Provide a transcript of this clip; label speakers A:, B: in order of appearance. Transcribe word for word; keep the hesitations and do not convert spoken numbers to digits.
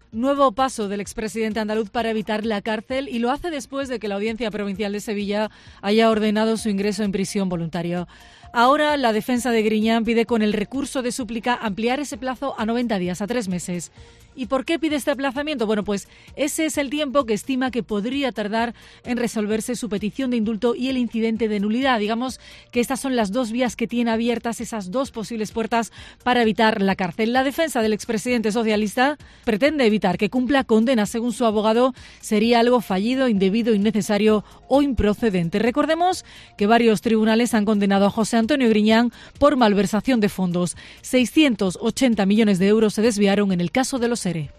A: Nuevo paso del expresidente andaluz para evitar la cárcel, y lo hace después de que la Audiencia Provincial de Sevilla haya ordenado su ingreso en prisión voluntario. Ahora la defensa de Griñán pide con el recurso de súplica ampliar ese plazo a noventa días, a tres meses. ¿Y por qué pide este aplazamiento? Bueno, pues ese es el tiempo que estima que podría tardar en resolverse su petición de indulto y el incidente de nulidad. Digamos que estas son las dos vías que tiene abiertas, esas dos posibles puertas para evitar la cárcel. La defensa del expresidente socialista pretende evitar que cumpla condena. Según su abogado, sería algo fallido, indebido, innecesario o improcedente. Recordemos que varios tribunales han condenado a José Antonio Griñán por malversación de fondos. seiscientos ochenta millones de euros se desviaron en el caso de los ERE.